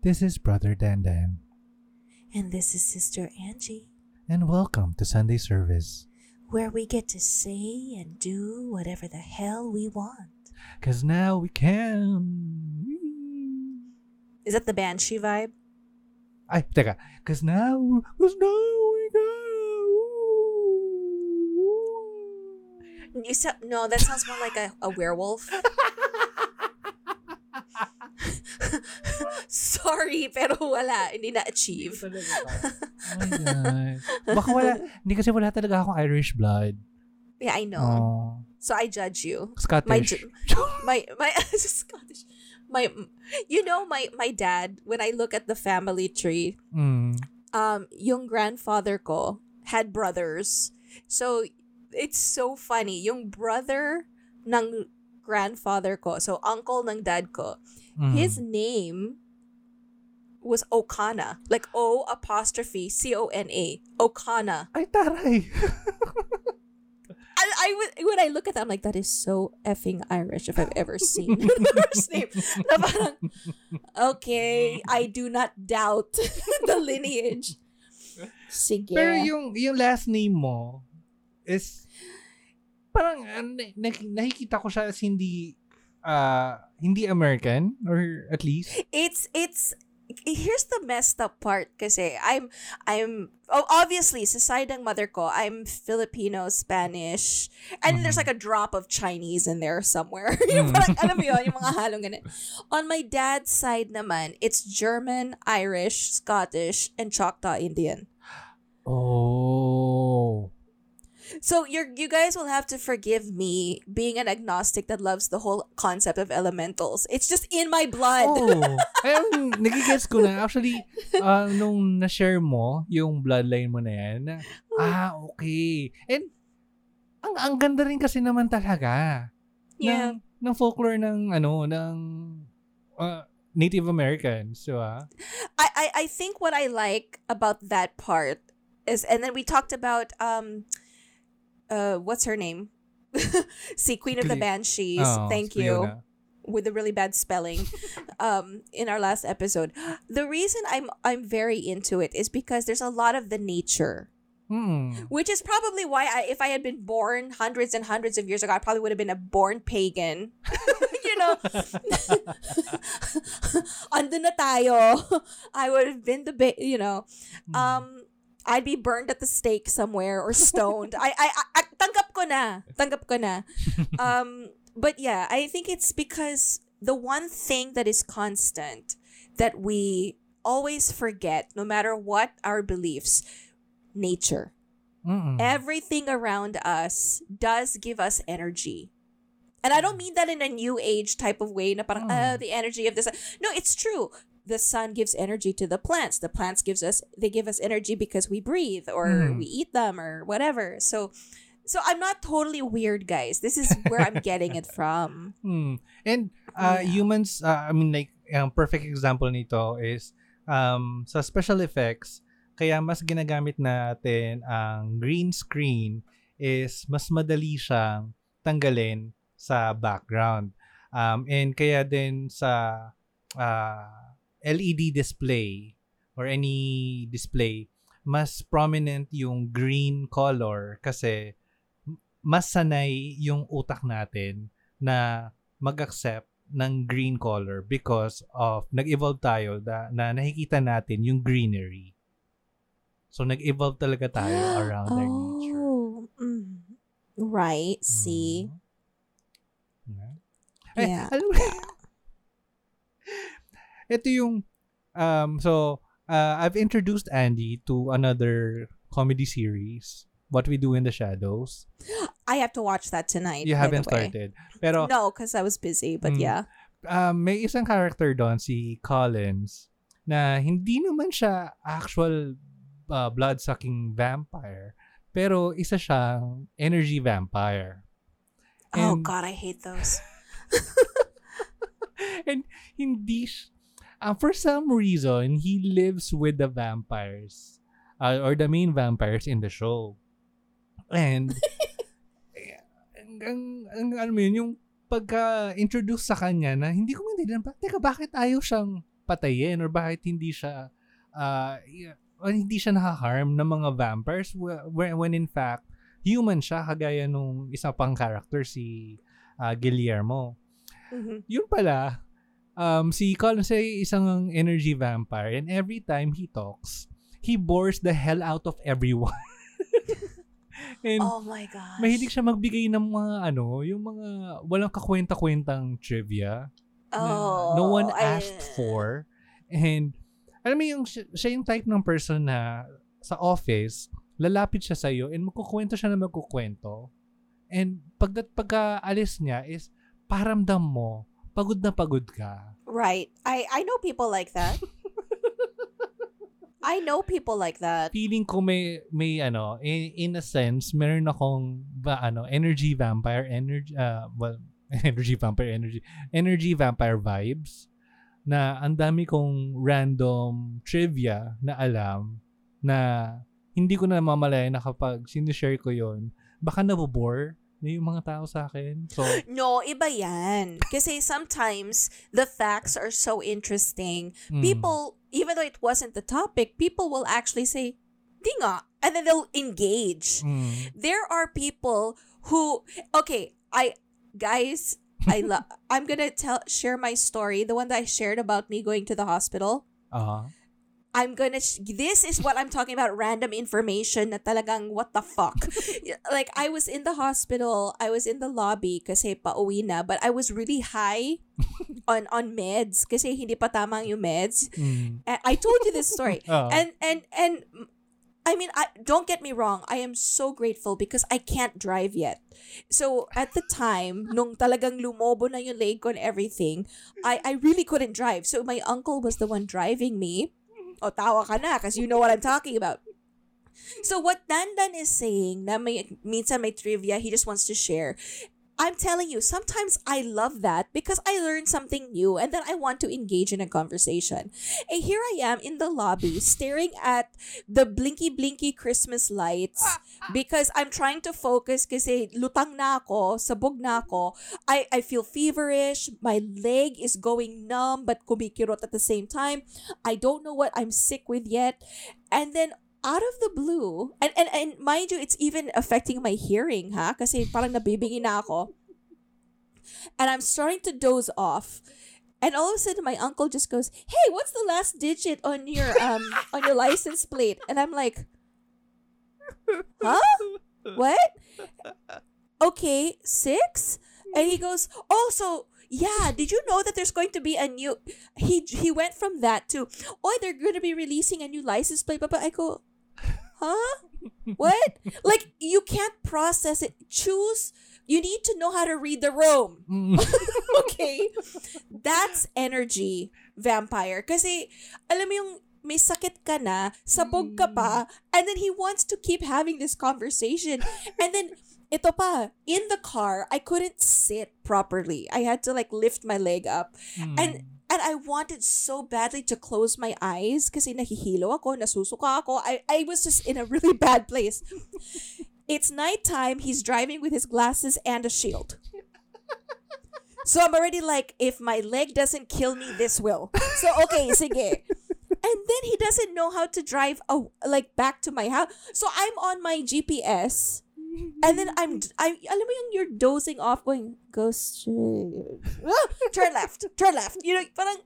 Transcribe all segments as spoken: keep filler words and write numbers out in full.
This is Brother Dandan. And this is Sister Angie. And welcome to Sunday service. Where we get to say and do whatever the hell we want. Cause now we can. Is that the Banshee vibe? Ay, teka. Cause now, cause now we can. You sa- no, that sounds more like a, a werewolf. Sorry, pero wala. Hindi na-achieve. Oh my God. Baka wala, hindi kasi wala talaga akong Irish blood. Yeah, I know. Oh. So I judge you. Scottish. My, ju- my, my, Scottish. My, you know, my, my dad, when I look at the family tree, mm. um, yung grandfather ko had brothers. So, it's so funny. Yung brother ng grandfather ko, so uncle ng dad ko, Mm. his name was Okana. Like O apostrophe C O N A. Okana. Ay, taray. I, I would, when I look at that, I'm like, that is so effing Irish if I've ever seen the first name. Na parang, okay, I do not doubt the lineage. Sige. Pero yung, yung last name mo is parang uh, na- nakikita ko siya as hindi uh, hindi American, or at least It's, it's, here's the messed up part kasi I'm, I'm, oh, obviously, sa side ng mother ko, I'm Filipino, Spanish, and Mhm. there's like a drop of Chinese in there somewhere. Yung Mm. parang, alam mo yun, yung mga halong ganun. On my dad's side naman, it's German, Irish, Scottish, and Choctaw Indian. oh. So you're you guys will have to forgive me being an agnostic that loves the whole concept of elementals. It's just in my blood. Oh. Ayun, nagigets ko na. Actually, uh, nung na-share mo, yung bloodline mo na yan, na, ah, okay. And, ang, ang ganda rin kasi naman talaga. Yeah. Ng, ng folklore ng, ano, ng uh, Native Americans, di ba? I, I I think what I like about that part is, and then we talked about um uh what's her name? See, Queen of the Cle- Banshees. Oh, Thank si you. Fiona. With the really bad spelling um in our last episode. The reason I'm I'm very into it is because there's a lot of the nature. Hmm. Which is probably why I, if I had been born hundreds and hundreds of years ago, I probably would have been a born pagan. You know? Andun na tayo. I would have been the, ba- you know, um, I'd be burned at the stake somewhere or stoned. I, I, I, tanggap ko na. Tanggap ko na. Um, but yeah, I think it's because the one thing that is constant that we always forget, no matter what our beliefs, nature. Mm-mm. Everything around us does give us energy. And I don't mean that in a new age type of way na parang, Mm. ah, the energy of the sun. No, it's true. The sun gives energy to the plants. The plants gives us, they give us energy because we breathe or Mm. we eat them or whatever. So, so I'm not totally weird, guys. This is where I'm getting it from. Hmm. And uh, Yeah. humans, uh, I mean, like, ang perfect example nito is um, sa special effects, kaya mas ginagamit natin ang green screen is mas madali siyang tanggalin sa background. Um, and kaya din sa uh, L E D display or any display, mas prominent yung green color kasi mas sanay yung utak natin na mag-accept ng green color because of nag-evolve tayo na, na nakikita natin yung greenery. So, nag-evolve talaga tayo around our nature. Oh, mm. Right. See? Mm. Eh, Yeah. alam mo, ito yung, um, so, uh, I've introduced Andy to another comedy series, What We Do in the Shadows. I have to watch that tonight. You by haven't the way. started. Pero, No, because I was busy. But Mm. yeah. um, may isang character doon, si Collins, na hindi naman siya actual uh, blood-sucking vampire, pero isa siyang energy vampire. Oh And- God, I hate those. And hindi, sh- uh, for some reason, he lives with the vampires, uh, or the main vampires in the show. And, ang, ang, ang, ano mo yun, yung pagka-introduce sa kanya na hindi ko maintindihan pa, teka, bakit ayaw siyang patayin or bakit hindi siya uh, y- o hindi siya nakaharm ng mga vampires wh- when, when in fact human siya kagaya nung isa pang character si uh, Guillermo. Mhm. Yun pala, um, si Colin say isang energy vampire and every time he talks, he bores the hell out of everyone. And Oh my gosh. mahilig siya magbigay ng mga ano, yung mga walang kakwenta-kwentang trivia na Oh, no one I- asked for. And alam mo yung siya, siya yung type ng person na sa office, lalapit siya sa'yo and magkukwento siya na magkukwento. And pag, pagka alis niya is paramdam mo, pagod na pagod ka. Right. I I know people like that. I know people like that. Feeling ko may, may ano, in, in a sense, meron akong ba, ano, energy vampire, energy, uh, well, energy vampire, energy, energy vampire vibes na ang dami kong random trivia na alam na hindi ko na mamalayan na kapag sinishare ko yon baka nabobore na yung mga tao sa akin. So, No, iba yan. Kasi sometimes the facts are so interesting. mm, People, even though it wasn't the topic, people will actually say, di nga. And then they'll engage. mm, There are people who, okay, I, guys, I love, I'm gonna tell, share my story, the one that I shared about me going to the hospital. uh, I'm gonna, sh- this is what I'm talking about, random information na talagang what the fuck. Like, I was in the hospital, I was in the lobby kasi pauwi na, but I was really high on on meds kasi hindi pa tamang yung meds. mm, And I told you this story. uh, And, and, and, I mean, I don't get me wrong, I am so grateful because I can't drive yet. So, at the time, nung talagang lumobo na yung leg ko and everything, I, I really couldn't drive. So, my uncle was the one driving me. O, tawa ka na because you know what I'm talking about. So, what Dandan is saying, na may, minsan may trivia, he just wants to share. I'm telling you, sometimes I love that because I learned something new and then I want to engage in a conversation. And here I am in the lobby staring at the blinky blinky Christmas lights because I'm trying to focus kasi lutang na ako, sabog na ako. I, I feel feverish, my leg is going numb but kumikirot at the same time. I don't know what I'm sick with yet. And then out of the blue, and, and, and mind you, it's even affecting my hearing, ha? Kasi parang nabibingi na ako. And I'm starting to doze off. And all of a sudden, my uncle just goes, "Hey, what's the last digit on your um on your license plate?" And I'm like, "Huh? What? Okay, six?" And he goes, "Oh, so yeah, did you know that there's going to be a new?" He he went from that to, "Oh, they're going to be releasing a new license plate." But I go, "Huh? What?" Like, you can't process it. Choose. You need to know how to read the room. mm, Okay? That's energy, vampire. Kasi, alam mo yung may sakit ka na, sabog ka pa, and then he wants to keep having this conversation. And then, ito pa, in the car, I couldn't sit properly. I had to like lift my leg up. mm, And and I wanted so badly to close my eyes kasi nahihilo ako, nasusuka ako. I, I was just in a really bad place. It's nighttime. He's driving with his glasses and a shield. So I'm already like, if my leg doesn't kill me, this will. So, okay, sige. And then he doesn't know how to drive oh, like back to my house. So I'm on my G P S. And then I'm, I, alam mo yung you're dozing off going, go straight. Ah, turn left, turn left. You know, parang,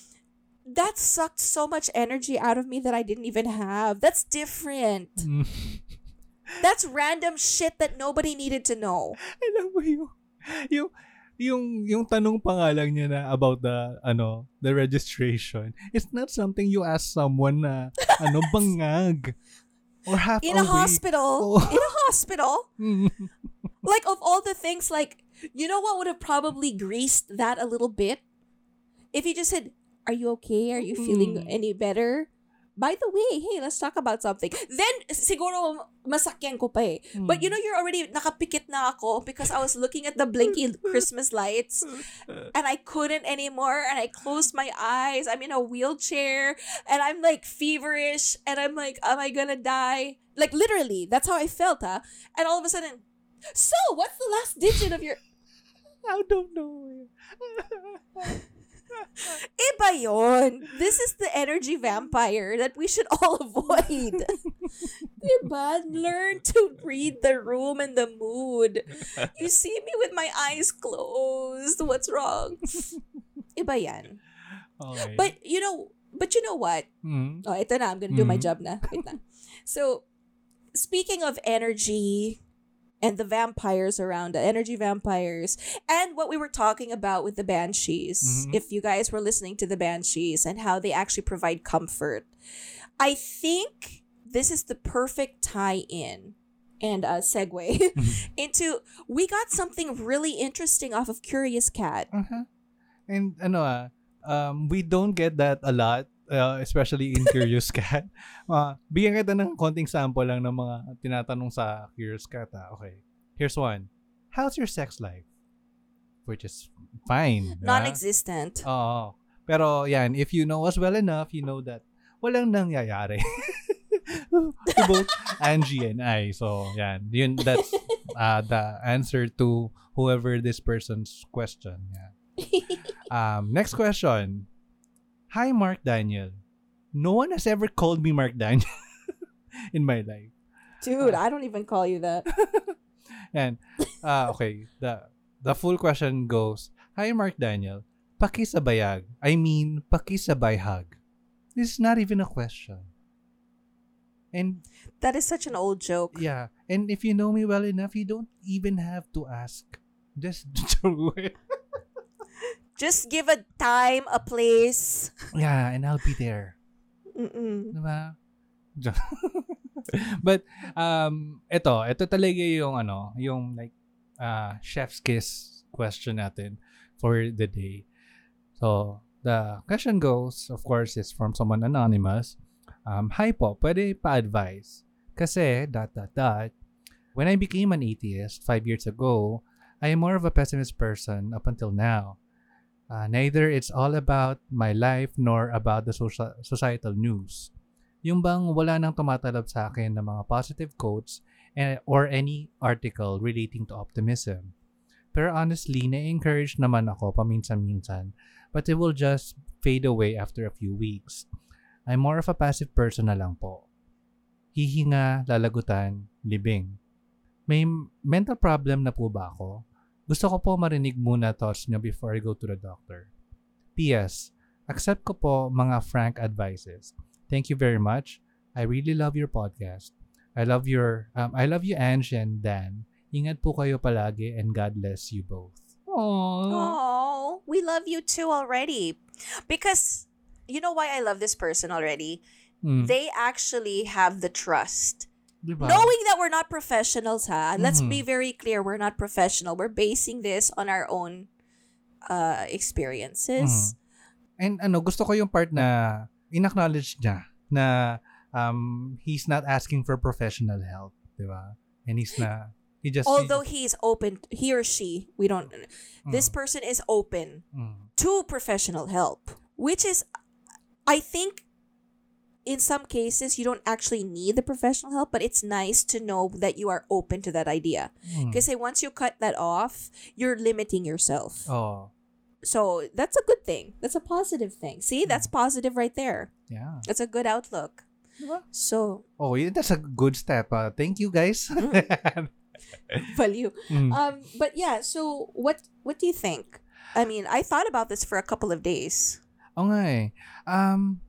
that sucked so much energy out of me that I didn't even have. That's different. mm. That's random shit that nobody needed to know. Alam mo yung, yung, yung, yung tanong pa nga lang niya na about the, ano, the registration. It's not something you ask someone na, ano, bangag. Or half In a awake. hospital. Oh. In a hospital. Mm. Like, of all the things, like, you know what would have probably greased that a little bit? If he just said, "Are you okay? Are you feeling Mm. any better? By the way, hey, let's talk about something." Then, siguro, masakyan ko pa eh. But you know, you're already, nakapikit na ako because I was looking at the blinky Christmas lights and I couldn't anymore and I closed my eyes. I'm in a wheelchair and I'm like feverish and I'm like, am I gonna die? Like, literally, that's how I felt, huh? And all of a sudden, "So, what's the last digit of your..." I don't know. Iba yon. This is the energy vampire that we should all avoid. Diba? Learn to read the room and the mood. You see me with my eyes closed. What's wrong? Iba yan. Okay. But, you know, but you know what? Mm. Oh, ito na. I'm gonna do my Mhm. job na. Wait lang. So, speaking of energy and the vampires around, the energy vampires, and what we were talking about with the banshees, Mhm. if you guys were listening to the banshees and how they actually provide comfort, I think this is the perfect tie-in and uh, segue into, we got something really interesting off of Curious Cat. Uh-huh. And ano ah, um, we don't get that a lot, uh, especially in Curious Cat. Uh, bigyan kita ng konting sample lang ng mga tinatanong sa Curious Cat. Ah. Okay, here's one. How's your sex life? Which is fine. di ba? Non-existent. Oo. Pero yan, if you know us well enough, you know that walang nangyayari. To both Angie and I. So, yan. Yun, that's uh, the answer to whoever this person's question. Yeah. Um, next question. Hi, Mark Daniel. No one has ever called me Mark Daniel in my life. Dude, I don't even call you that. And, uh, okay. The the full question goes, Hi, Mark Daniel. Pakisabayag. I mean, pakisabayhag. This is not even a question. And That is such an old joke. yeah, and if you know me well enough, you don't even have to ask. Just do it. Just give a time, a place. Yeah, and I'll be there. Mm-mm. Diba? But um ito, ito talaga yung ano, yung like uh chef's kiss question natin for the day. So, the question goes, of course, is from someone anonymous. Um, hi po, pwede pa-advise. Kasi, dot, dot, dot, when I became an atheist five years ago, I am more of a pessimist person up until now. Uh, neither it's all about my life nor about the social, societal news. Yung bang wala nang tumatalab sa akin ng mga positive quotes and, or any article relating to optimism. Pero honestly, na-encourage naman ako paminsan-minsan, but it will just fade away after a few weeks. I'm more of a passive person na lang po. Hihinga, lalagutan, libing. May mental problem na po ba ako? Gusto ko po marinig muna thoughts nyo before I go to the doctor. P S. Accept ko po mga frank advices. Thank you very much. I really love your podcast. I love your, um, I love you, Ange and Dan. Ingat po kayo palagi and God bless you both. Aww. Oh, we love you too already. Because, you know why I love this person already? Mm. They actually have the trust. Diba? Knowing that we're not professionals, ha? Let's Mhm. be very clear, we're not professional. We're basing this on our own uh, experiences. And ano, gusto ko yung part na in-acknowledge niya na um, he's not asking for professional help, di ba? And he's na, he just... Although he's open, he or she, we don't, this Mm. person is open Mm. to professional help, which is, I think, in some cases, you don't actually need the professional help, but it's nice to know that you are open to that idea. Mm. Because once you cut that off, you're limiting yourself. Oh, So that's a good thing. That's a positive thing. See, that's positive right there. yeah. That's a good outlook. Diba? So, Oh, yeah, that's a good step. Uh, thank you, guys. value. Mm. Um, but yeah, so what what do you think? I mean, I thought about this for a couple of days. Oo nga eh. Um,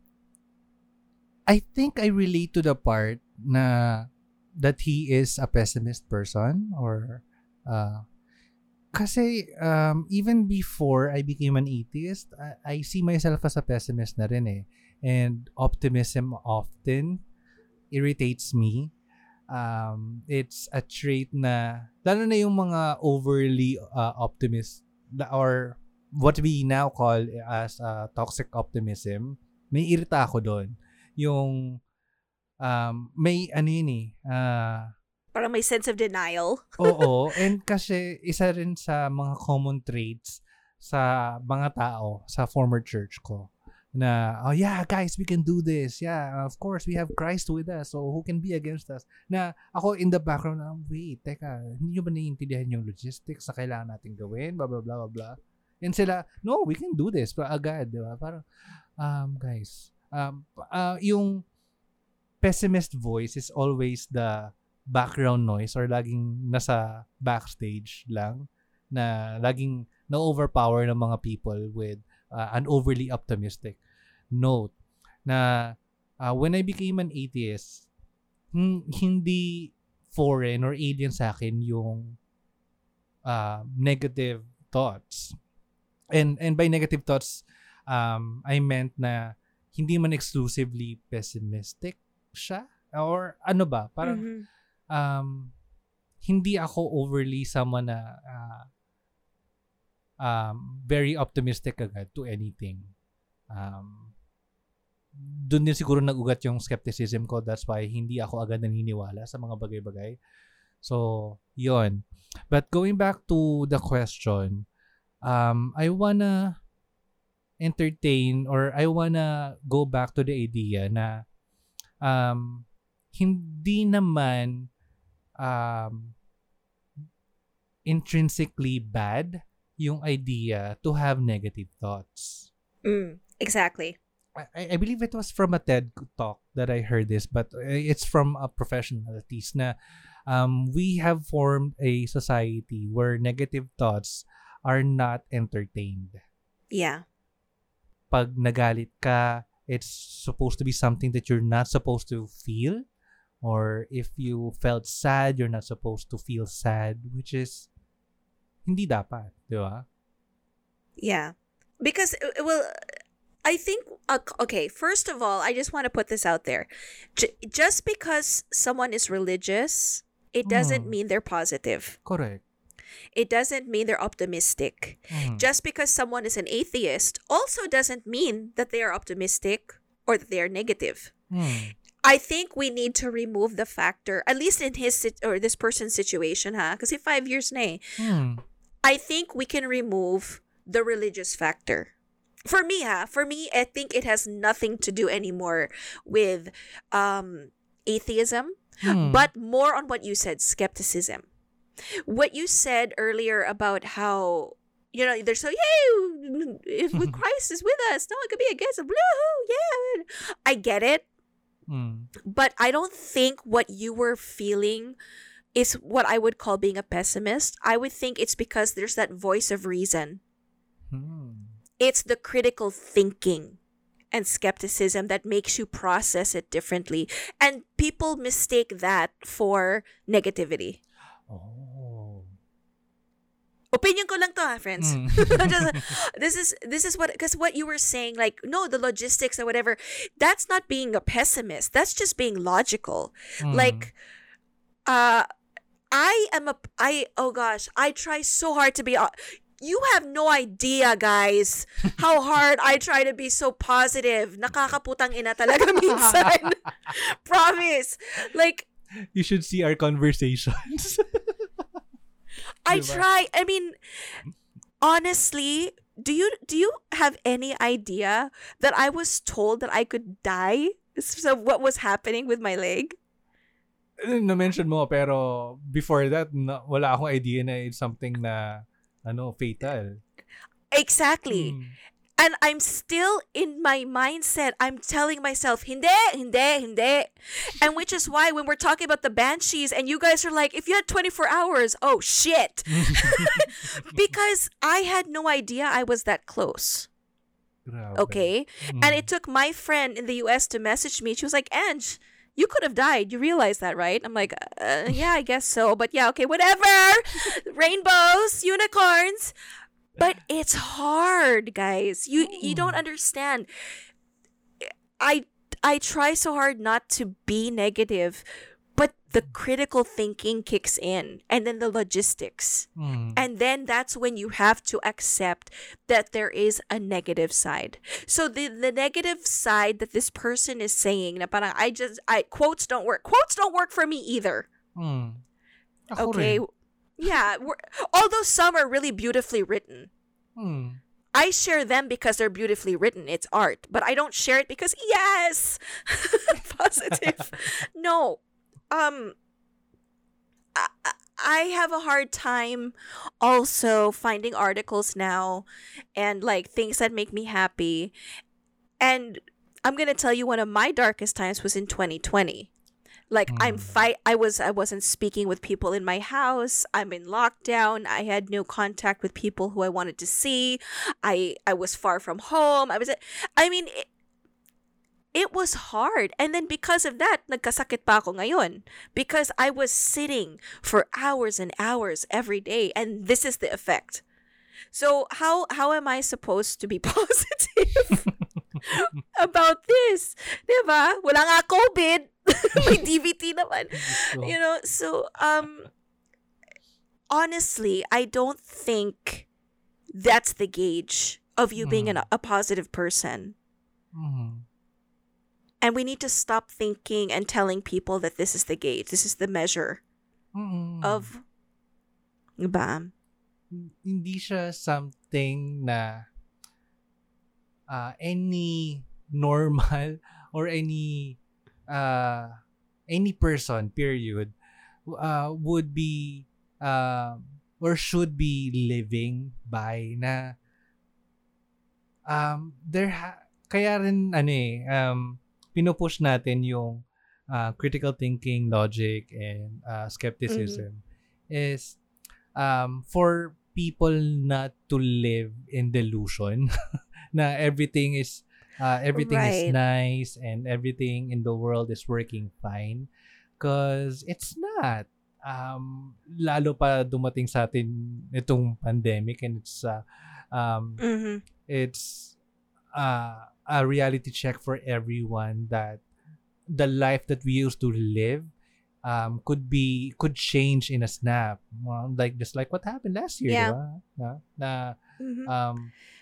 I think I relate to the part na that he is a pessimist person or uh, kasi um, even before I became an atheist, I, I see myself as a pessimist na rin eh. And optimism often irritates me. Um, it's a trait na, lalo na yung mga overly uh, optimist na- or what we now call as uh, toxic optimism, may irita ako doon. Yung um, may ano yun eh, uh, Parang may sense of denial. oo, and kasi isa rin sa mga common traits sa mga tao sa former church ko na, oh yeah, guys, we can do this. Yeah, of course, we have Christ with us. So, who can be against us? Na ako in the background, na, wait, teka, hindi nyo ba naiintindihan yung logistics na kailangan natin gawin? Blah, blah, blah, blah, blah. And sila, no, we can do this. Pa agad, di ba? Parang, um, guys, um, uh, yung pessimist voice is always the background noise or laging nasa backstage lang na laging na-overpower ng mga people with uh, an overly optimistic note na uh, when I became an atheist, hmm, hindi foreign or alien sa akin yung uh, negative thoughts. And and by negative thoughts, um, I meant na hindi man exclusively pessimistic siya or ano ba, parang Mhm. um, hindi ako overly someone na uh, um, very optimistic agad to anything. Um, doon din siguro nag-ugat yung skepticism ko. That's why hindi ako agad naniniwala sa mga bagay-bagay. So, yon. But going back to the question, um, I wanna entertain or I wanna go back to the idea na um, hindi naman um, intrinsically bad yung idea to have negative thoughts. Mm, exactly. I, I believe it was from a TED talk that I heard this, but it's from a professional at least na um, we have formed a society where negative thoughts are not entertained. Yeah. Pag nagalit ka, it's supposed to be something that you're not supposed to feel. Or if you felt sad, you're not supposed to feel sad, which is hindi dapat, di ba? Yeah. Because, uh, well, I think, uh, okay, first of all, I just want to put this out there. J- just because someone is religious, it doesn't Mm. mean they're positive. Correct. It doesn't mean they're optimistic. Mm. Just because someone is an atheist also doesn't mean that they are optimistic or that they are negative. Mm. I think we need to remove the factor, at least in his sit- or this person's situation, ha? Kasi five years na eh. Mm. I think we can remove the religious factor. For me, ha? For me, I think it has nothing to do anymore with um, atheism, Mm. but more on what you said, skepticism. What you said earlier about how, you know, they're so, yay, if with Christ is with us, no one could be against us, woohoo, yeah. I get it. Mm. But I don't think what you were feeling is what I would call being a pessimist. I would think it's because there's that voice of reason. Mm. It's the critical thinking and skepticism that makes you process it differently. And people mistake that for negativity. Oh. Opinion ko lang to, ha, friends. Mm. Just- this is this is what because what you were saying, like no, the logistics or whatever. That's not being a pessimist. That's just being logical. Mm. Like, uh, I am a I oh gosh, I try so hard to be. Uh, you have no idea, guys, how hard I try to be so positive. Nakakaputang ina talaga minsan. Promise. Like, You should see our conversations. I Diba? try. I mean, honestly, do you do you have any idea that I was told that I could die? So what was happening with my leg? Na-mention mo, pero before that, na, wala akong idea na it's something na ano, fatal. Exactly. Mm. And I'm still in my mindset. I'm telling myself, hindi, hindi, hindi. And which is why when we're talking about the banshees and you guys are like, if you had twenty-four hours, oh shit. Because I had no idea I was that close. Grabe. Okay? Mm. And it took my friend in the U S to message me. She was like, Ange, you could have died. You realize that, right? I'm like, uh, yeah, I guess so. But yeah, okay, whatever. Rainbows, unicorns. But it's hard, guys. You you don't understand. I I try so hard not to be negative, but the critical thinking kicks in, and then the logistics. Mm. And then that's when you have to accept that there is a negative side. So the the negative side that this person is saying, na parang I just I quotes don't work. Quotes don't work for me either. Mm. Ako Okay. rin. Yeah, we're, although some are really beautifully written. Mm. I share them because they're beautifully written. It's art, but I don't share it because yes, positive. No, um, I, I have a hard time also finding articles now and like things that make me happy. And I'm gonna tell you, one of my darkest times was in twenty twenty. Like I'm Mm. fight I was I wasn't speaking with people in my house. I'm in lockdown. I had no contact with people who I wanted to see. I I was far from home. I was I mean it, it was hard. And then because of that, nagkasakit pa ako ngayon because I was sitting for hours and hours every day, and this is the effect. So how how am I supposed to be positive about this? 'Di ba? Wala nga COVID. May D V T naman. Gusto. You know, so um honestly, I don't think that's the gauge of you being an, Mm. a positive person. Mhm. And we need to stop thinking and telling people that this is the gauge, this is the measure Mm. of, diba? Hindi siya something na uh, any normal or any uh, any person, period, uh, would be uh, or should be living by na um, there ha- kaya rin ano eh, um, pinupush natin yung uh, critical thinking, logic, and uh, skepticism is um, for people not to live in delusion na everything is uh, everything is Right. nice and everything in the world is working fine, because it's not. Um, lalo pa dumating sa atin itong pandemic, and it's uh, um, Mm-hmm. it's uh, a reality check for everyone that the life that we used to live um, could be could change in a snap. Well, like just like what happened last year, Yeah. di ba? Na, na Mm-hmm. um,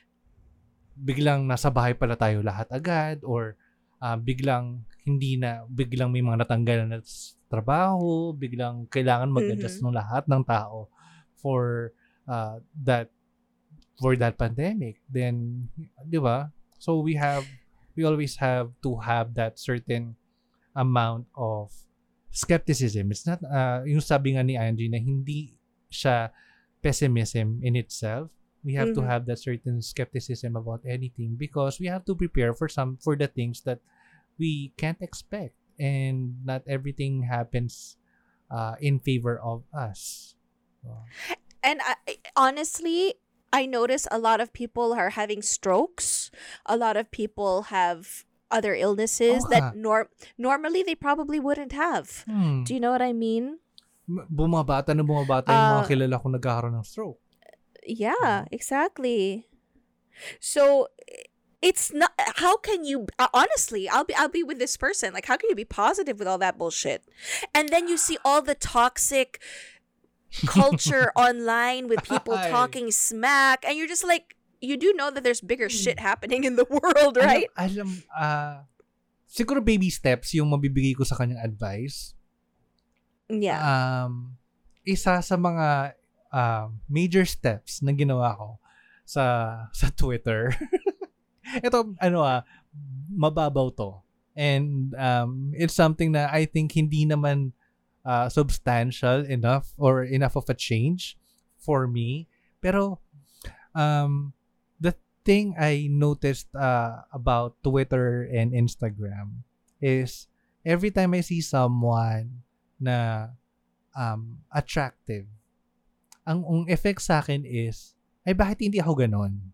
biglang nasa bahay pala tayo lahat agad, or uh, biglang hindi na, biglang may mga natanggal na s- trabaho, biglang kailangan mag-adjust Mhm. ng lahat ng tao for uh, that for that pandemic. Then, di ba? So we have we always have to have that certain amount of skepticism. It's not uh, yung sabi nga ni Angie na hindi siya pessimism in itself. We have to Mhm. have that certain skepticism about anything, because we have to prepare for some for the things that we can't expect, and not everything happens uh, in favor of us. So, And I, I- honestly, I notice a lot of people are having strokes. A lot of people have other illnesses Oo that nga. nor- normally they probably wouldn't have. hmm, Do you know what I mean? m- bumabata na bumabata yung mga Uh, kilala ko nagkakaroon ng stroke. Yeah, exactly. So it's not, how can you uh, honestly, I'll be I'll be with this person. Like, how can you be positive with all that bullshit? And then you see all the toxic culture online with people Ay. talking smack, and you're just like, you do know that there's bigger shit happening in the world, right? Alam, alam ah, siguro baby steps yung mabibigay ko sa kanyang advice. Yeah. Um, isa sa mga ah, major steps na ginawa ko sa sa Twitter. Ito, ano ah, mababaw to. And um, it's something na I think hindi naman uh, substantial enough or enough of a change for me. Pero um, the thing I noticed uh, about Twitter and Instagram is every time I see someone na um, attractive, ang, ang effect sa akin is, ay bakit hindi ako ganon?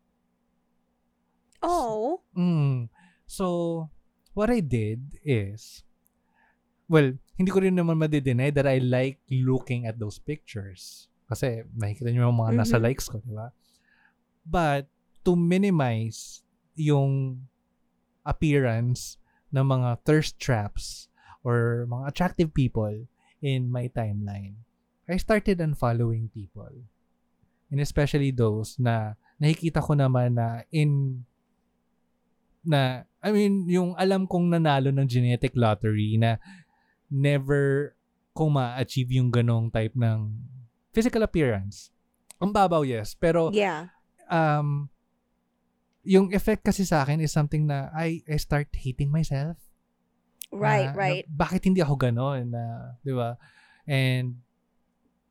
Oh. Mm. So, what I did is, well, hindi ko rin naman madideny that I like looking at those pictures. Kasi nakikita niyo yung mga nasa Mhm. likes ko, di ba? But, to minimize yung appearance ng mga thirst traps or mga attractive people in my timeline, I started unfollowing people. And especially those na nakikita ko naman na in na, I mean, yung alam kong nanalo ng genetic lottery na never kung ma-achieve yung ganong type ng physical appearance. Ang babaw, yes. Pero, Yeah. um, yung effect kasi sa akin is something na I, I start hating myself. Right, Na- right. na bakit hindi ako ganon? Na, di ba? And,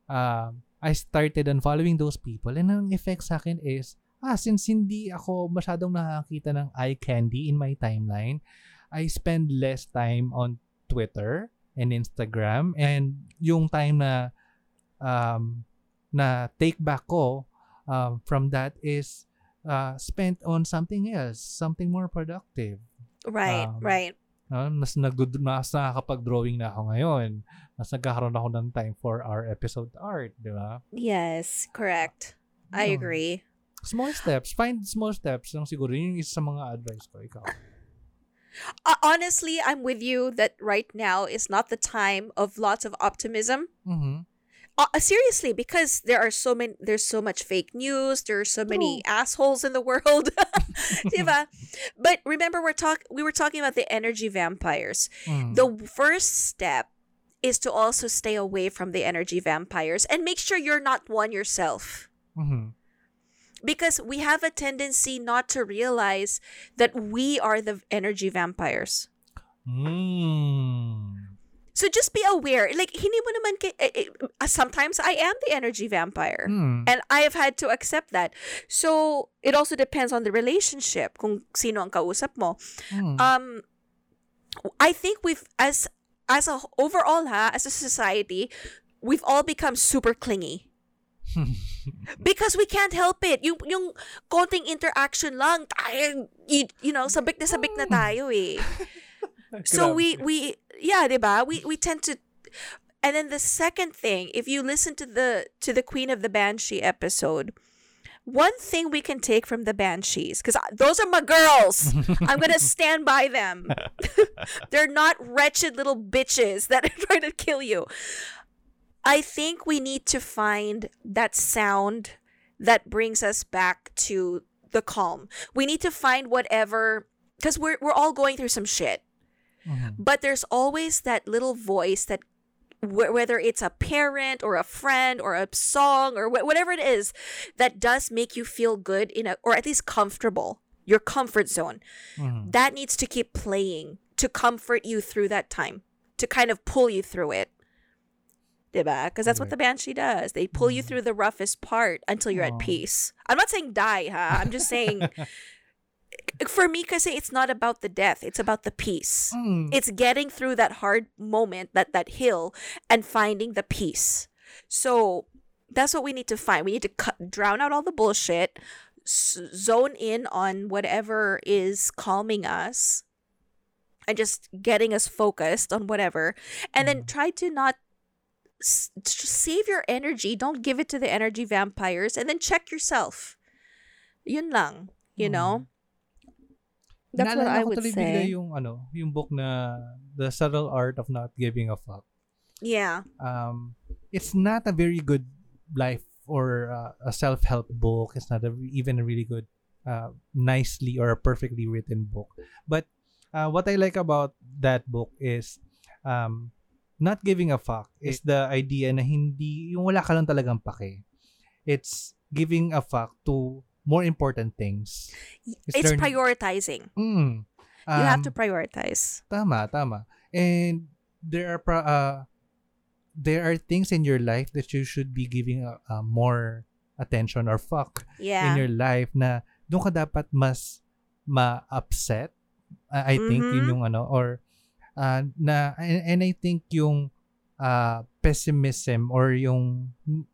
um, I started on following those people, and ang effect sa akin is, ah, since hindi ako masyadong nakakita ng eye candy in my timeline, I spend less time on Twitter and Instagram, and yung time na um, na take back ko um, from that is uh, spent on something else, something more productive. Right, Um, right. No, mas nag mas nakakapag-drawing na ako ngayon. Mas nagkakaroon ako ng time for our episode art, di ba? Yes, correct. I Yun. agree. Small steps. Find small steps. Yung siguro, yun yung isa sa mga advice ko. Ikaw. Uh, honestly, I'm with you that right now is not the time of lots of optimism. Mm-hmm. Uh, seriously, because there are so many, there's so much fake news. There are so many assholes in the world, diba? But remember, we're talk, we were talking about the energy vampires. Mm. The first step is to also stay away from the energy vampires and make sure you're not one yourself. Mm-hmm. Because we have a tendency not to realize that we are the energy vampires. Mm. So just be aware. Like, hindi mo naman, kay, eh, eh, uh, sometimes I am the energy vampire. Mm. And I have had to accept that. So, it also depends on the relationship, kung sino ang kausap mo. Mm. Um, I think we've, as, as a, overall ha, as a society, we've all become super clingy. Because we can't help it. Yung, yung konting interaction lang, tayo, you, you know, sabik na sabik na tayo eh. So we we yeah, diba? We we tend to, and then the second thing, if you listen to the to the Queen of the Banshee episode, one thing we can take from the Banshees, because those are my girls. I'm gonna stand by them. They're not wretched little bitches that are trying to kill you. I think we need to find that sound that brings us back to the calm. We need to find whatever, because we're we're all going through some shit. Mm-hmm. But there's always that little voice that, wh- whether it's a parent or a friend or a song or wh- whatever it is, that does make you feel good in a, or at least comfortable, your comfort zone. Mm-hmm. That needs to keep playing to comfort you through that time, to kind of pull you through it. Diba? Because that's what the Banshee does. They pull you through the roughest part until you're at Aw. peace. I'm not saying die, ha? I'm just saying, for me, kasi it's not about the death. It's about the peace. Mm. It's getting through that hard moment, that, that hill, and finding the peace. So that's what we need to find. We need to cut, drown out all the bullshit, s- zone in on whatever is calming us, and just getting us focused on whatever. And then try to not s- to save your energy. Don't give it to the energy vampires. And then check yourself. Yun lang. You know? That's what Naalala I ko would tuloy bigla say. yung ano, yung book na The Subtle Art of Not Giving a Fuck. Yeah. Um, it's not a very good life or uh, a self-help book. It's not a, even a really good, uh, nicely or a perfectly written book. But uh, what I like about that book is um, not giving a fuck is the idea na hindi, yung wala ka lang talagang pake. It's giving a fuck to more important things. It's learning- prioritizing. Mm. You have Um, to prioritize. Tama, tama. And there are pra- uh, there are things in your life that you should be giving uh, uh, more attention or fuck Yeah. in your life na doon ka dapat mas ma-upset. Uh, I think yun Mhm. yung ano or uh, na and, and I think yung uh, pessimism or yung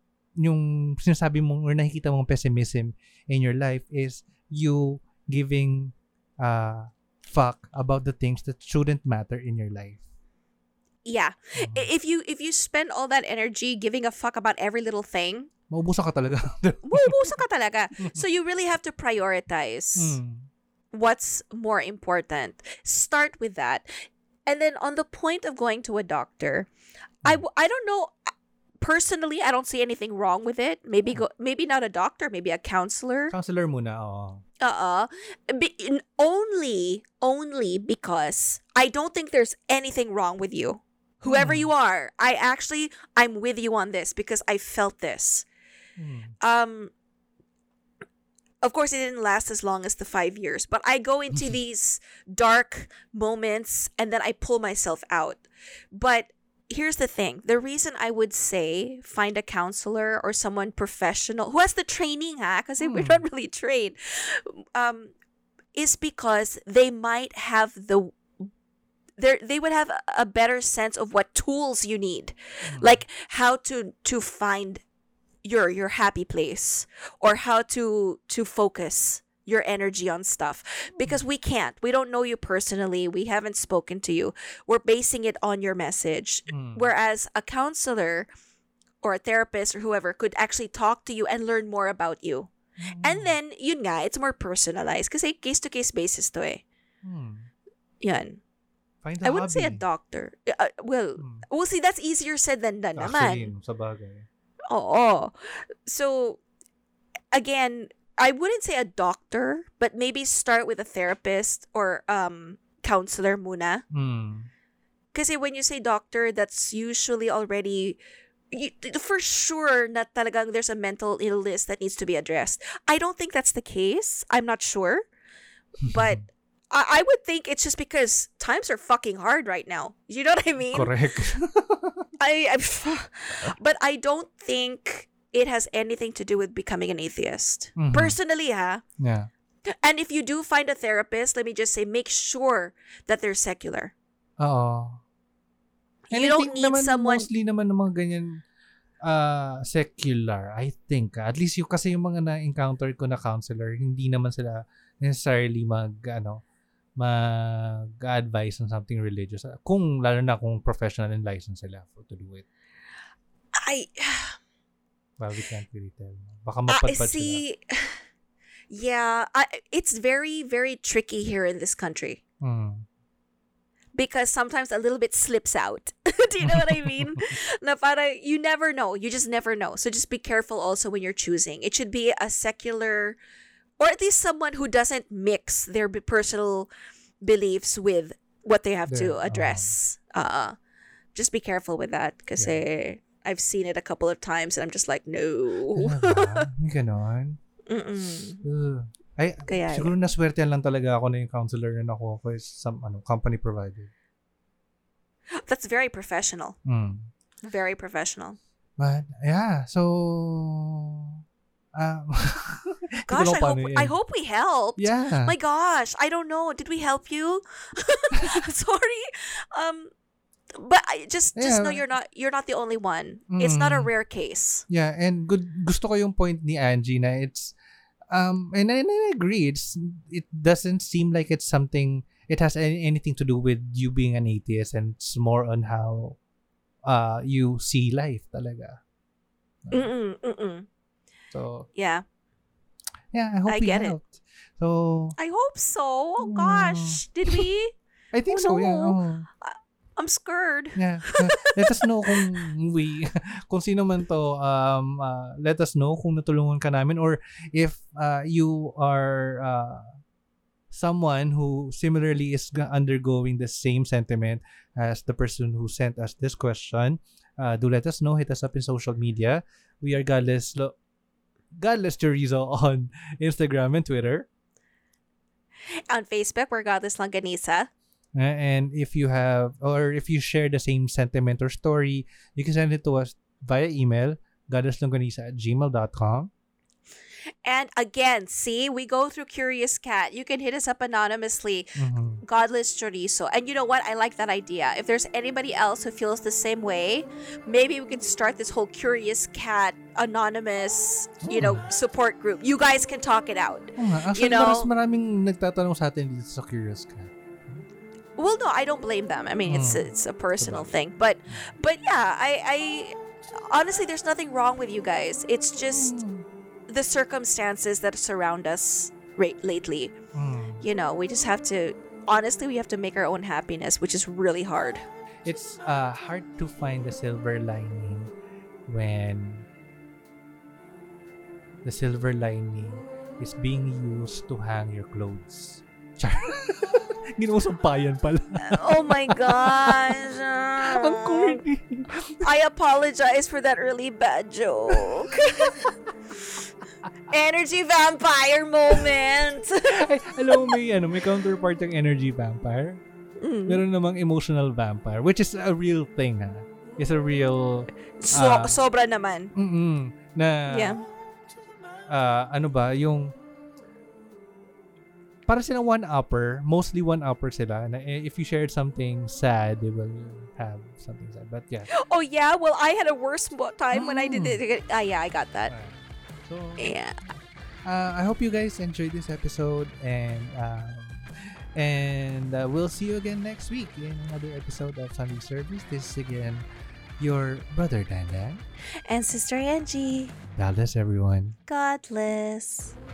yung sinasabi mo or nakikita mong pessimism in your life is you giving uh fuck about the things that shouldn't matter in your life. Yeah. Mhm. I- If you if you spend all that energy giving a fuck about every little thing, Maubusan ka talaga. maubusan ka talaga. So you really have to prioritize Mm. what's more important. Start with that. And then on the point of going to a doctor, I, w- I don't know, personally, I don't see anything wrong with it. Maybe go maybe not a doctor, maybe a counselor. Counselor muna, oo. Uh-uh. Be- in- only only because I don't think there's anything wrong with you. Whoever Hmm. you are, I actually I'm with you on this because I felt this. Mm. Um of course, it didn't last as long as the five years, but I go into these dark moments and then I pull myself out. But here's the thing. The reason I would say find a counselor or someone professional who has the training, ha, because we're Hmm. not really trained, um, is because they might have the they they would have a- a better sense of what tools you need, like how to to find your your happy place, or how to to focus your energy on stuff, because we can't we don't know you personally, we haven't spoken to you, we're basing it on your message. Hmm. Whereas a counselor or a therapist or whoever could actually talk to you and learn more about you, and then yun nga, it's more personalized kasi case to case basis to eh. Hmm. Yan. Find a I wouldn't say a hobby. doctor. Uh, well, Hmm. well, see, that's easier said than done Actually, naman. no, sa bagay. Oo. So, again, I wouldn't say a doctor, but maybe start with a therapist or um counselor muna. Hmm. Kasi when you say doctor, that's usually already you, for sure na talagang there's a mental illness that needs to be addressed. I don't think that's the case. I'm not sure. But I, I would think it's just because times are fucking hard right now. You know what I mean? Correct. I, I but I don't think it has anything to do with becoming an atheist. Mhm. Personally, ha. Yeah. And if you do find a therapist, let me just say, make sure that they're secular. Oo. And You I don't think need naman, someone. mostly naman ng mga ganyan uh, secular, I think. ah. At least yung kasi yung mga na-encounter ko na counselor, hindi naman sila necessarily mag, ano, mag-advise on something religious. Kung, lalo na kung professional and licensed sila for to do it. I Well, we can't really tell. Baka uh, mapadpad sila. see. Yeah, I, it's very very tricky here in this country Hmm. because sometimes a little bit slips out. Do you know what I mean? Na para you never know. You just never know. So just be careful also when you're choosing. It should be a secular, or at least someone who doesn't mix their b- personal beliefs with what they have to Their- address. Uh, just be careful with that because I've seen it a couple of times and I'm just like, no. Ano ba? May ganon. Mm-mm. Uh, ay, Kaya, siguro naswerte lang talaga ako na yung counselor na nakuha ko is some ano, company provided. that's very professional. Mm. Very professional. But, yeah, so, um, Gosh, I hope eh. I hope we helped. Yeah. My gosh, I don't know. Did we help you? Sorry. Um but I just just Yeah. know you're not you're not the only one. It's not a Mm. rare case. Yeah, and good gusto ko yung point ni Angie na it's um and I, and I agree, it's it doesn't seem like it's something it has any, anything to do with you being an atheist, and it's more on how uh you see life talaga. Mm-mm, mm-mm. So Yeah. yeah, I hope I we get it. helped. So I hope so. Oh Mm. gosh. Did we? I think Oh, so, yeah. no. Oh. I'm scared. Yeah. Uh, let us know kung we, kung sino man to, um, uh, let us know kung natulungan ka namin, or if uh, you are uh, someone who similarly is g- undergoing the same sentiment as the person who sent us this question. Uh, do let us know. Hit us up in social media. We are Godless, Lo- Godless Chorizo on Instagram and Twitter. On Facebook, we're Godless Longanisa. Uh, and if you have, or if you share the same sentiment or story, you can send it to us via email, godlesslonganisa at gmail dot com. And again, see, we go through Curious Cat. You can hit us up anonymously. Mhm. Godless Chorizo. And you know what? I like that idea. If there's anybody else who feels the same way, maybe we can start this whole Curious Cat anonymous, you know, support group. You guys can talk it out. Oo nga. Actually, You know- maras maraming nagtatanong sa atin dito sa Curious Cat. Well, no, I don't blame them. I mean, it's Mm. it's a personal thing. But but yeah, I I honestly there's nothing wrong with you guys. It's just the circumstances that surround us right lately. Mm. You know, we just have to honestly we have to make our own happiness, which is really hard. It's uh, hard to find the silver lining when the silver lining is being used to hang your clothes. Char. Ginuusampayan pala. Oh my gosh. Ang corny. I apologize for that really bad joke. Energy vampire moment. Ay, alam mo, may, ano, may counterpart yung energy vampire. Mm. Meron namang emotional vampire, which is a real thing, ha? is a real So, ah, sobra naman. mm na Yeah. ah, ano ba, yung para silang one-upper, mostly one-upper sila. Na eh, if you shared something sad, they will have something sad. But yeah. Oh, yeah? Well, I had a worse mo- time when I did Mm. it. Ah, yeah, I got that. Ah, so, Yeah. uh, I hope you guys enjoyed this episode, and um, and uh, we'll see you again next week in another episode of Sunday Service. This is again your brother Dan Dan. And Sister Angie, God bless everyone. God bless.